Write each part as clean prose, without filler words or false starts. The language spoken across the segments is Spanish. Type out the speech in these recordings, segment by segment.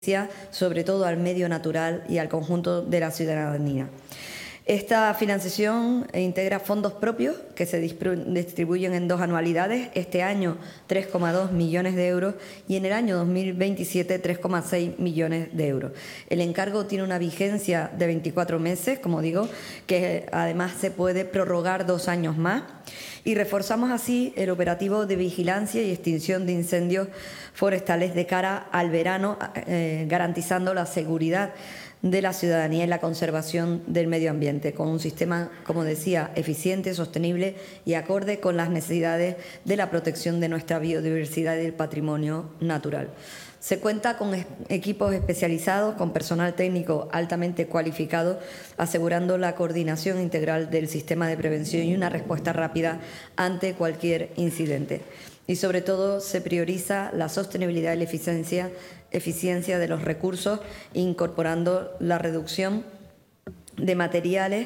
sobre todo al medio natural y al conjunto de la ciudadanía. Esta financiación integra fondos propios que se distribuyen en 2 anualidades, este año 3,2 millones de euros y en el año 2027 3,6 millones de euros. El encargo tiene una vigencia de 24 meses, como digo, que además se puede prorrogar 2 años más. Y reforzamos así el operativo de vigilancia y extinción de incendios forestales de cara al verano, garantizando la seguridad de la ciudadanía y la conservación del medio ambiente, con un sistema, como decía, eficiente, sostenible y acorde con las necesidades de la protección de nuestra biodiversidad y del patrimonio natural. Se cuenta con equipos especializados, con personal técnico altamente cualificado, asegurando la coordinación integral del sistema de prevención y una respuesta rápida ante cualquier incidente. Y sobre todo se prioriza la sostenibilidad y la eficiencia de los recursos, incorporando la reducción de materiales,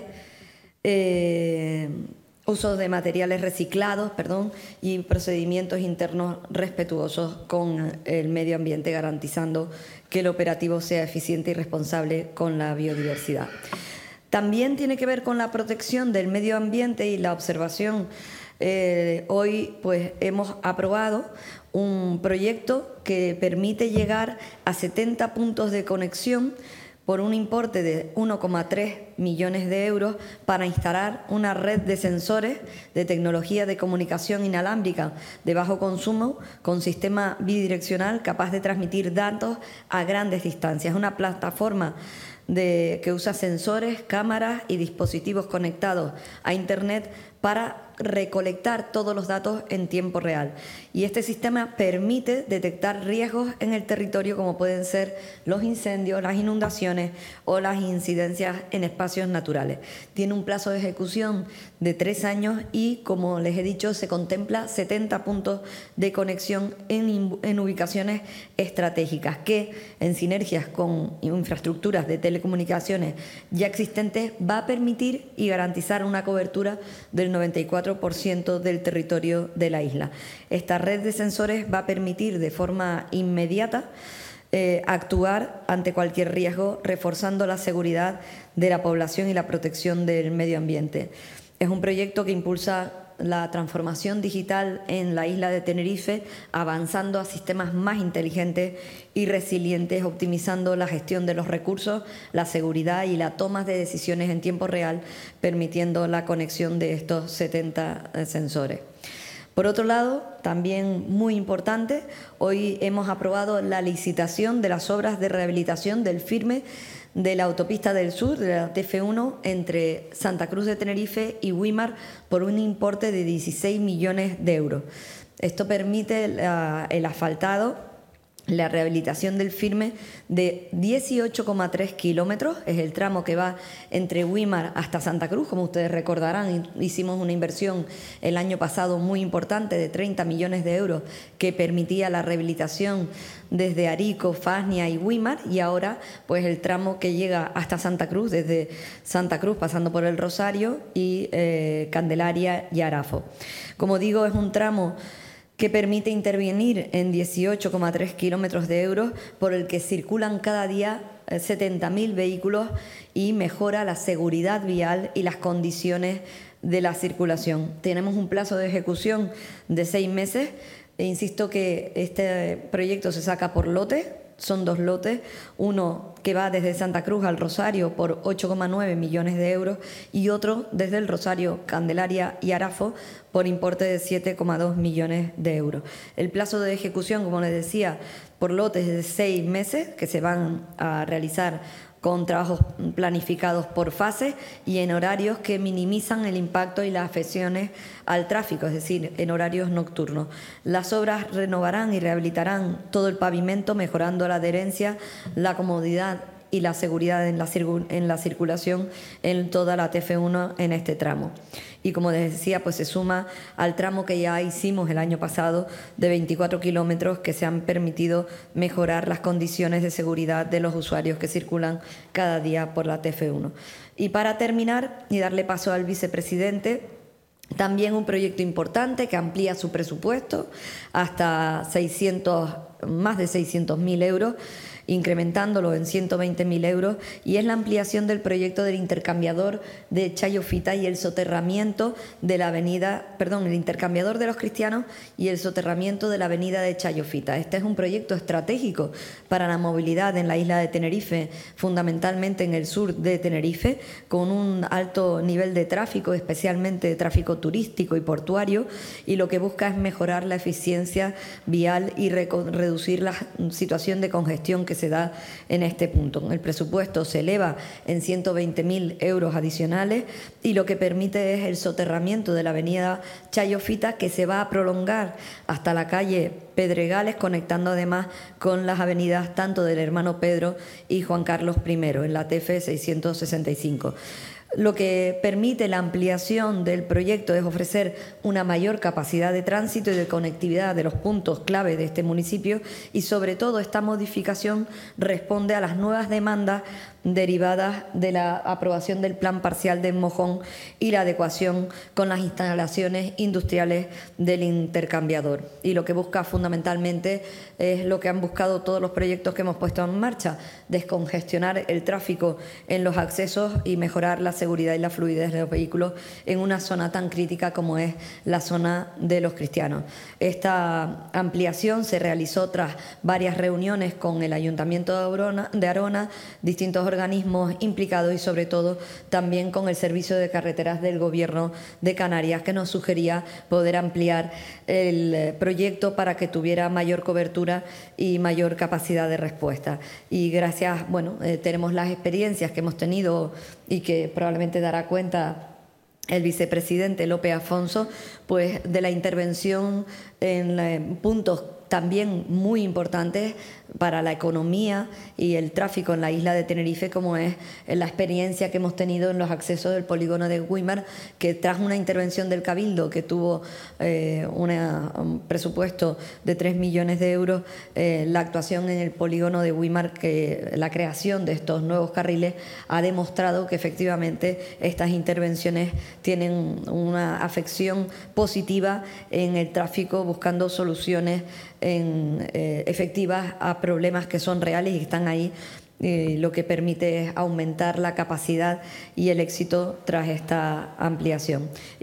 uso de materiales reciclados, y procedimientos internos respetuosos con el medio ambiente, garantizando que el operativo sea eficiente y responsable con la biodiversidad. También tiene que ver con la protección del medio ambiente y la observación. Hoy pues hemos aprobado un proyecto que permite llegar a 70 puntos de conexión por un importe de 1,3 millones de euros para instalar una red de sensores de tecnología de comunicación inalámbrica de bajo consumo con sistema bidireccional capaz de transmitir datos a grandes distancias. Es una plataforma que usa sensores, cámaras y dispositivos conectados a Internet para recolectar todos los datos en tiempo real. Y este sistema permite detectar riesgos en el territorio como pueden ser los incendios, las inundaciones o las incidencias en espacios naturales. Tiene un plazo de ejecución de 3 años y, como les he dicho, se contempla 70 puntos de conexión en ubicaciones estratégicas que, en sinergias con infraestructuras de telecomunicaciones ya existentes, va a permitir y garantizar una cobertura del 94% del territorio de la isla. Esta red de sensores va a permitir de forma inmediata actuar ante cualquier riesgo, reforzando la seguridad de la población y la protección del medio ambiente. Es un proyecto que impulsa la transformación digital en la isla de Tenerife, avanzando a sistemas más inteligentes y resilientes, optimizando la gestión de los recursos, la seguridad y la toma de decisiones en tiempo real, permitiendo la conexión de estos 70 sensores. Por otro lado, también muy importante, hoy hemos aprobado la licitación de las obras de rehabilitación del firme de la autopista del sur, de la TF1, entre Santa Cruz de Tenerife y Güímar por un importe de 16 millones de euros. Esto permite el asfaltado, la rehabilitación del firme de 18,3 kilómetros, es el tramo que va entre Güímar hasta Santa Cruz. Como ustedes recordarán, hicimos una inversión el año pasado muy importante de 30 millones de euros que permitía la rehabilitación desde Arico, Fasnia y Güímar, y ahora pues el tramo que llega hasta Santa Cruz, desde Santa Cruz pasando por el Rosario y Candelaria y Arafo. Como digo, es un tramo que permite intervenir en 18,3 kilómetros de euros por el que circulan cada día 70.000 vehículos y mejora la seguridad vial y las condiciones de la circulación. Tenemos un plazo de ejecución de 6 meses. E insisto que este proyecto se saca por lotes, son 2 lotes, uno que va desde Santa Cruz al Rosario por 8,9 millones de euros y otro desde el Rosario, Candelaria y Arafo por importe de 7,2 millones de euros. El plazo de ejecución, como les decía, por lotes de 6 meses que se van a realizar con trabajos planificados por fase y en horarios que minimizan el impacto y las afecciones al tráfico, es decir, en horarios nocturnos. Las obras renovarán y rehabilitarán todo el pavimento, mejorando la adherencia, la comodidad y la seguridad en la circulación en toda la TF1 en este tramo. Y como les decía, pues se suma al tramo que ya hicimos el año pasado de 24 kilómetros que se han permitido mejorar las condiciones de seguridad de los usuarios que circulan cada día por la TF1. Y para terminar y darle paso al vicepresidente, también un proyecto importante que amplía su presupuesto hasta más de 600.000 euros incrementándolo en 120.000 euros, y es la ampliación del proyecto del intercambiador de Chayofita y el soterramiento de la avenida, perdón, el intercambiador de los cristianos y el soterramiento de la avenida de Chayofita. Este es un proyecto estratégico para la movilidad en la isla de Tenerife, fundamentalmente en el sur de Tenerife, con un alto nivel de tráfico, especialmente de tráfico turístico y portuario, y lo que busca es mejorar la eficiencia vial y reducir la situación de congestión que se da en este punto. El presupuesto se eleva en 120.000 euros adicionales y lo que permite es el soterramiento de la avenida Chayofita, que se va a prolongar hasta la calle Pedregales, conectando además con las avenidas tanto del Hermano Pedro y Juan Carlos I en la TF 665. Lo que permite la ampliación del proyecto es ofrecer una mayor capacidad de tránsito y de conectividad de los puntos clave de este municipio, y sobre todo esta modificación responde a las nuevas demandas derivadas de la aprobación del plan parcial de Mojón y la adecuación con las instalaciones industriales del intercambiador. Y lo que busca fundamentalmente es lo que han buscado todos los proyectos que hemos puesto en marcha: descongestionar el tráfico en los accesos y mejorar la seguridad y la fluidez de los vehículos en una zona tan crítica como es la zona de los cristianos. Esta ampliación se realizó tras varias reuniones con el Ayuntamiento de Arona, distintos organismos implicados y sobre todo también con el Servicio de Carreteras del Gobierno de Canarias, que nos sugería poder ampliar el proyecto para que tuviera mayor cobertura y mayor capacidad de respuesta. Y gracias, tenemos las experiencias que hemos tenido y que probablemente dará cuenta el vicepresidente López Afonso, pues de la intervención en puntos también muy importantes para la economía y el tráfico en la isla de Tenerife, como es la experiencia que hemos tenido en los accesos del polígono de Güímar, que tras una intervención del Cabildo que tuvo un presupuesto de 3 millones de euros, la actuación en el polígono de Güímar, que la creación de estos nuevos carriles ha demostrado que efectivamente estas intervenciones tienen una afección positiva en el tráfico, buscando soluciones efectivas a problemas que son reales y que están ahí, lo que permite es aumentar la capacidad y el éxito tras esta ampliación.